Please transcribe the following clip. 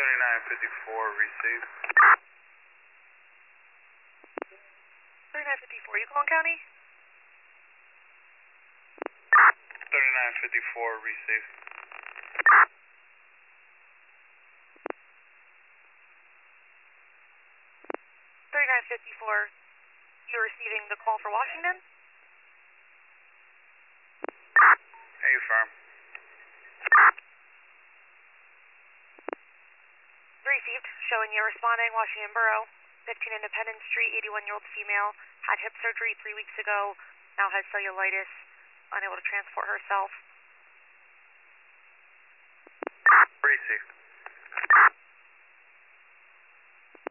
3954 received. 3954, Yukon County? 3954 received. 3954, you're receiving the call for Washington? Hey, firm. Received, showing you responding, Washington Borough, 15 Independence Street, 81-year-old female, had hip surgery 3 weeks ago, now has cellulitis, unable to transport herself. Received.